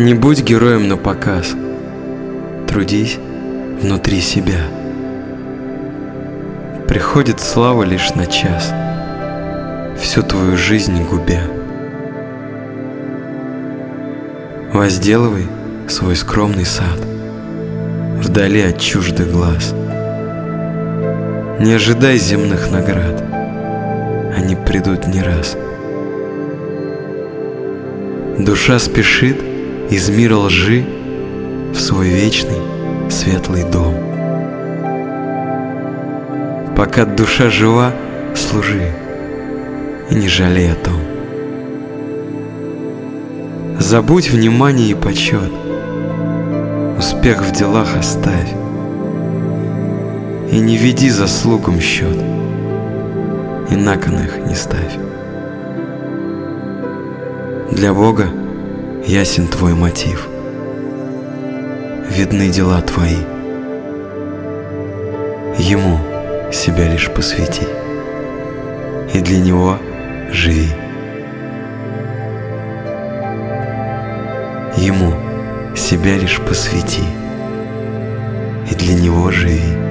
Не будь героем на показ, трудись внутри себя. Приходит слава лишь на час, всю твою жизнь губя. Возделывай свой скромный сад вдали от чуждых глаз. Не ожидай земных наград, они придут не раз. Душа спешит из мира лжи в свой вечный светлый дом. Пока душа жива, служи и не жалей о том. Забудь внимание и почет, успех в делах оставь, и не веди заслугам счет, и на кон их не ставь. Для Бога ясен твой мотив, видны дела твои. Ему себя лишь посвяти, и для Него живи. Ему себя лишь посвяти, и для Него живи.